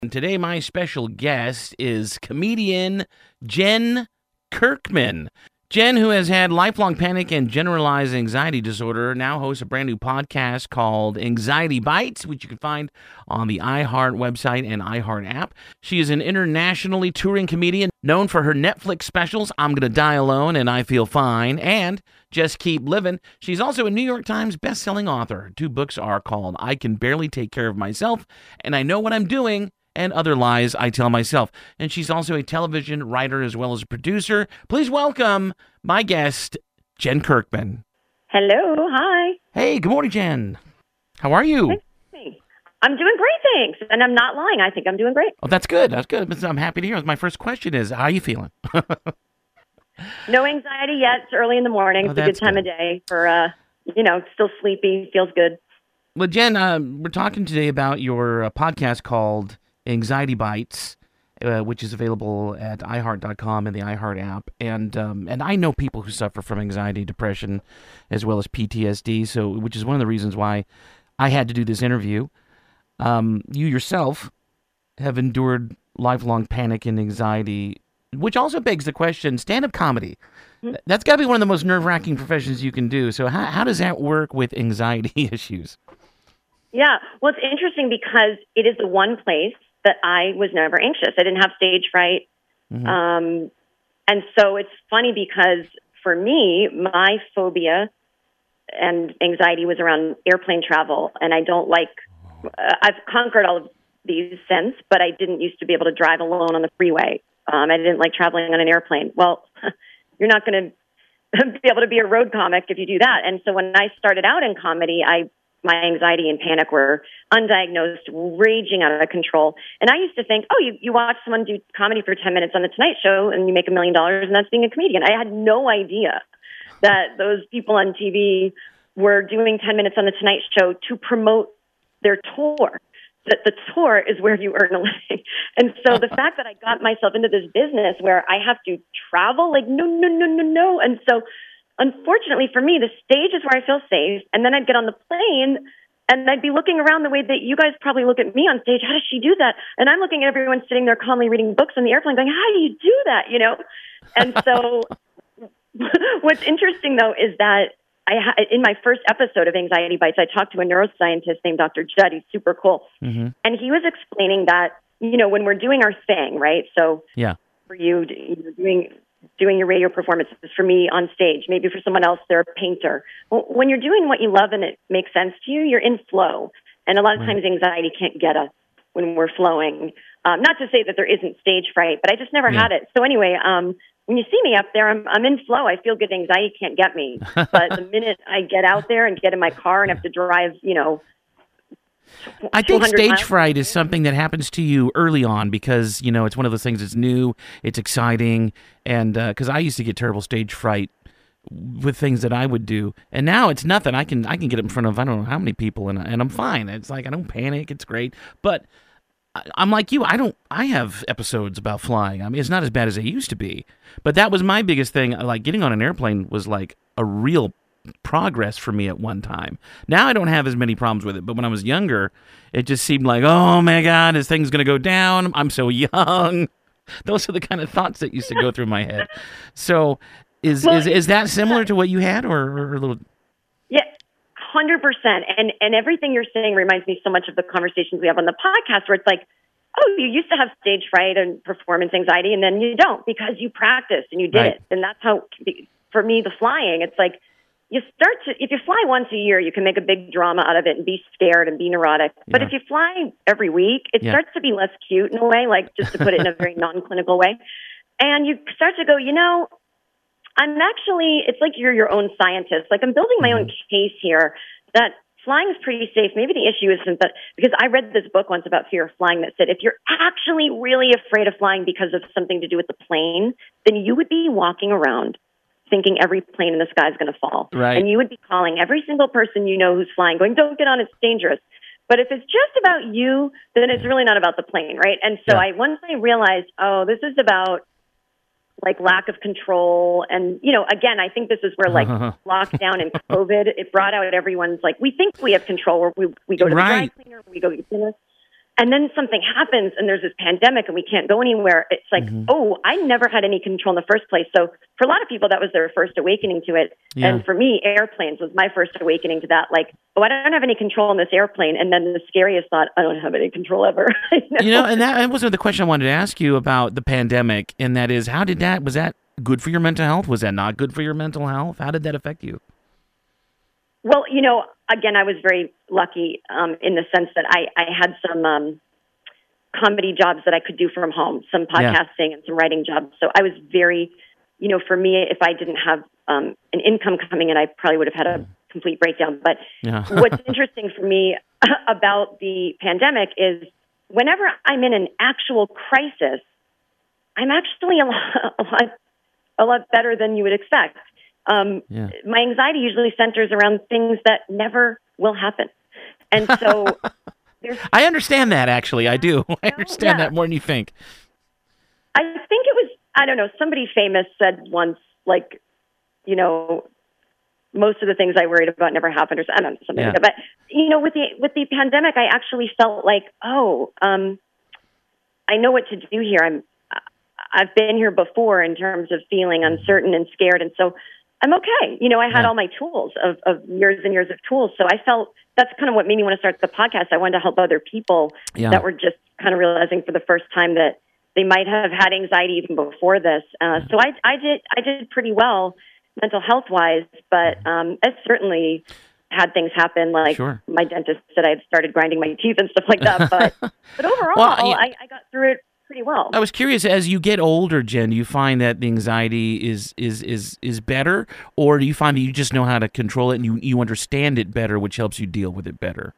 And today, my special guest is comedian Jen Kirkman. Jen, who has had lifelong panic and generalized anxiety disorder, now hosts a brand new podcast called Anxiety Bites, which you can find on the iHeart website and iHeart app. She is an internationally touring comedian known for her Netflix specials, I'm Gonna Die Alone and I Feel Fine, and Just Keep Living. She's also a New York Times bestselling author. Her two books are called I Can Barely Take Care of Myself and I Know What I'm Doing, and Other Lies I Tell Myself. And she's also a television writer as well as a producer. Please welcome my guest, Jen Kirkman. Hello, hi. Hey, good morning, Jen. How are you? Hey. I'm doing great, thanks. And I'm not lying. I think I'm doing great. Oh, that's good. That's good. I'm happy to hear. My first question is, how are you feeling? No anxiety yet. It's early in the morning. It's a good time of day for, still sleepy. Feels good. Well, Jen, we're talking today about your podcast called Anxiety Bites, which is available at iHeart.com and the iHeart app. And I know people who suffer from anxiety, depression, as well as PTSD, so which is one of the reasons why I had to do this interview. You yourself have endured lifelong panic and anxiety, which also begs the question, stand-up comedy, that's got to be one of the most nerve-wracking professions you can do. So how does that work with anxiety issues? Yeah, well, it's interesting because it is the one place that I was never anxious. I didn't have stage fright. Mm-hmm. And so it's funny because for me, my phobia and anxiety was around airplane travel. And I don't like, I've conquered all of these since, but I didn't used to be able to drive alone on the freeway. I didn't like traveling on an airplane. Well, you're not going to be able to be a road comic if you do that. And so when I started out in comedy, my anxiety and panic were undiagnosed, raging out of control. And I used to think, you watch someone do comedy for 10 minutes on The Tonight Show and you make $1 million and that's being a comedian. I had no idea that those people on TV were doing 10 minutes on The Tonight Show to promote their tour, that the tour is where you earn a living. And so the fact that I got myself into this business where I have to travel, like, no. And so unfortunately for me, the stage is where I feel safe, and then I'd get on the plane, and I'd be looking around the way that you guys probably look at me on stage. How does she do that? And I'm looking at everyone sitting there calmly reading books on the airplane going, how do you do that, And so what's interesting, though, is that in my first episode of Anxiety Bites, I talked to a neuroscientist named Dr. Judd. He's super cool. Mm-hmm. And he was explaining that, when we're doing our thing, right? So yeah, for you, doing your radio performances, for me on stage, maybe for someone else, they're a painter. Well, when you're doing what you love and it makes sense to you, you're in flow. And a lot of times anxiety can't get us when we're flowing. Not to say that there isn't stage fright, but I just never had it. So anyway, when you see me up there, I'm in flow. I feel good. Anxiety can't get me. But the minute I get out there and get in my car and have to drive, I think stage fright is something that happens to you early on because, it's one of those things that's new, it's exciting, and because I used to get terrible stage fright with things that I would do, and now it's nothing. I can get up in front of I don't know how many people, and I'm fine. It's like I don't panic. It's great, but I'm like you. I have episodes about flying. I mean, it's not as bad as it used to be, but that was my biggest thing. Like getting on an airplane was like a real progress for me at one time. Now I don't have as many problems with it, but when I was younger, it just seemed like, oh my God, this thing's going to go down. I'm so young. Those are the kind of thoughts that used to go through my head. So is that similar to what you had or a little? Yeah, 100%. And everything you're saying reminds me so much of the conversations we have on the podcast where it's like, you used to have stage fright and performance anxiety and then you don't because you practiced and you did it. And that's how, for me, the flying, it's like, if you fly once a year, you can make a big drama out of it and be scared and be neurotic. But if you fly every week, it starts to be less cute in a way, like just to put it in a very non-clinical way. And you start to go, it's like you're your own scientist. Like I'm building my own case here that flying is pretty safe. Maybe the issue isn't that, because I read this book once about fear of flying that said if you're actually really afraid of flying because of something to do with the plane, then you would be walking around thinking every plane in the sky is going to fall. Right. And you would be calling every single person who's flying, going, don't get on, it's dangerous. But if it's just about you, then it's really not about the plane, right? And so once I realized, this is about like lack of control. And, again, I think this is where like lockdown and COVID, it brought out everyone's like, we think we have control where we go to the dry cleaner, we go to the dentist. And then something happens and there's this pandemic and we can't go anywhere. It's like, oh, I never had any control in the first place. So for a lot of people, that was their first awakening to it. Yeah. And for me, airplanes was my first awakening to that. Like, oh, I don't have any control in this airplane. And then the scariest thought, I don't have any control ever. And that was the question I wanted to ask you about the pandemic. And that is, was that good for your mental health? Was that not good for your mental health? How did that affect you? Well, again, I was very lucky in the sense that I had some comedy jobs that I could do from home, some podcasting and some writing jobs. So I was very, for me, if I didn't have an income coming in, I probably would have had a complete breakdown. But what's interesting for me about the pandemic is whenever I'm in an actual crisis, I'm actually a lot better than you would expect. My anxiety usually centers around things that never will happen. And so I understand that, actually. I do. I understand that more than you think. I think it was, I don't know, somebody famous said once, like, most of the things I worried about never happened, or I don't know, something like that. But, with the pandemic, I actually felt like, I know what to do here. I've been here before in terms of feeling uncertain and scared. And so I'm okay. I had all my tools of years and years of tools. So I felt that's kind of what made me want to start the podcast. I wanted to help other people that were just kind of realizing for the first time that they might have had anxiety even before this. So I did pretty well mental health wise, but I certainly had things happen, like my dentist said I had started grinding my teeth and stuff like that. But overall, I got through it pretty well. I was curious, as you get older, Jen, do you find that the anxiety is better, or do you find that you just know how to control it and you understand it better, which helps you deal with it better?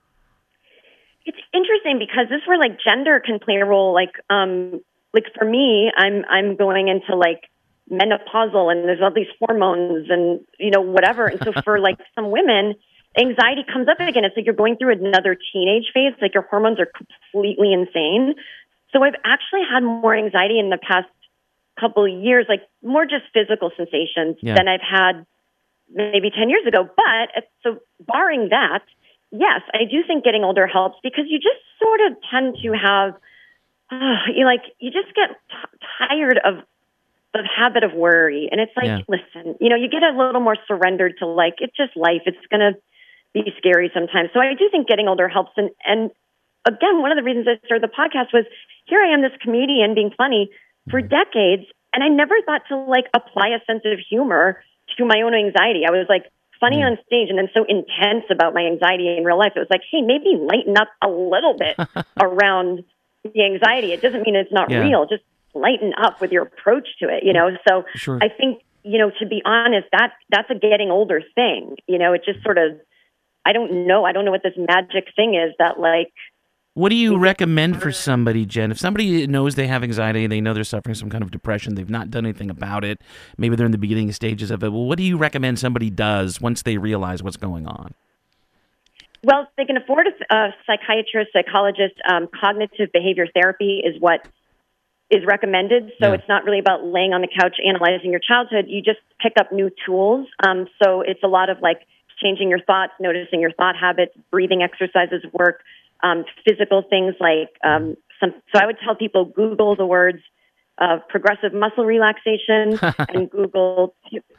It's interesting because this is where like gender can play a role. Like for me, I'm going into like menopausal and there's all these hormones and whatever. And so for like some women, anxiety comes up again. It's like you're going through another teenage phase. Like your hormones are completely insane. So I've actually had more anxiety in the past couple of years, like more just physical sensations than I've had maybe 10 years ago. But so barring that, yes, I do think getting older helps because you just sort of tend to have, you just get tired of the habit of worry. And it's like, listen, you get a little more surrendered to like, it's just life. It's going to be scary sometimes. So I do think getting older helps. And again, one of the reasons I started the podcast was here I am, this comedian being funny for decades. And I never thought to like apply a sense of humor to my own anxiety. I was like funny on stage and then so intense about my anxiety in real life. It was like, hey, maybe lighten up a little bit around the anxiety. It doesn't mean it's not real. Just lighten up with your approach to it, So I think, to be honest, that's a getting older thing. It just sort of, I don't know what this magic thing is that like. What do you recommend for somebody, Jen? If somebody knows they have anxiety, they know they're suffering some kind of depression, they've not done anything about it, maybe they're in the beginning stages of it, well, what do you recommend somebody does once they realize what's going on? Well, if they can afford a psychiatrist, psychologist, cognitive behavior therapy is what is recommended. So it's not really about laying on the couch analyzing your childhood. You just pick up new tools. So it's a lot of like changing your thoughts, noticing your thought habits, breathing exercises work, physical things like so I would tell people Google the words progressive muscle relaxation and Google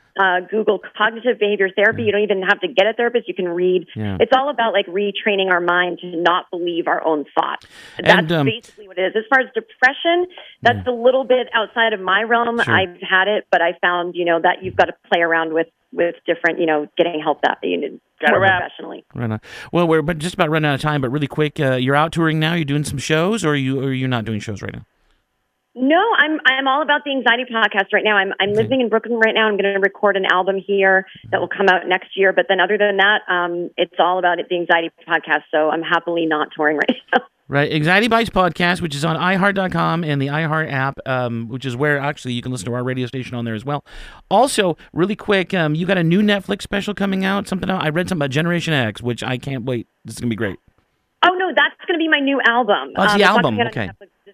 cognitive behavior therapy. You don't even have to get a therapist. You can read. It's all about like retraining our mind to not believe our own thoughts. That's basically what it is. As far as depression, that's a little bit outside of my realm. I've had it, but I found, that you've got to play around with different, getting help that you need more professionally. Right on. Well, we're just about running out of time, but really quick, you're out touring now? You're doing some shows, or are you not doing shows right now? No, I'm all about the anxiety podcast right now. I'm living in Brooklyn right now. I'm going to record an album here that will come out next year. But then other than that, it's all about the anxiety podcast. So I'm happily not touring right now. Right. Anxiety Bites podcast, which is on iHeart.com and the iHeart app, which is where actually you can listen to our radio station on there as well. Also, really quick, you got a new Netflix special coming out. I read something about Generation X, which I can't wait. This is going to be great. Oh, no, that's going to be my new album. Oh, it's the album. Okay.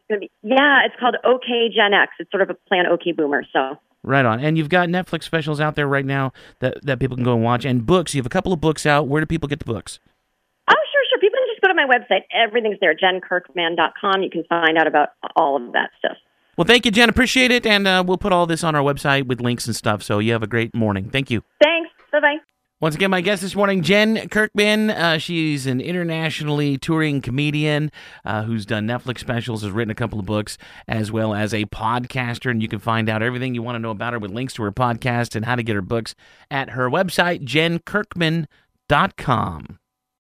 It's called OK Gen X. It's sort of a play on OK Boomer. So. Right on. And you've got Netflix specials out there right now that people can go and watch. And books. You have a couple of books out. Where do people get the books? Oh, sure. People can just go to my website. Everything's there, JenKirkman.com. You can find out about all of that stuff. Well, thank you, Jen. Appreciate it. And we'll put all this on our website with links and stuff. So you have a great morning. Thank you. Thanks. Bye-bye. Once again, my guest this morning, Jen Kirkman. She's an internationally touring comedian who's done Netflix specials, has written a couple of books, as well as a podcaster. And you can find out everything you want to know about her with links to her podcast and how to get her books at her website, JenKirkman.com.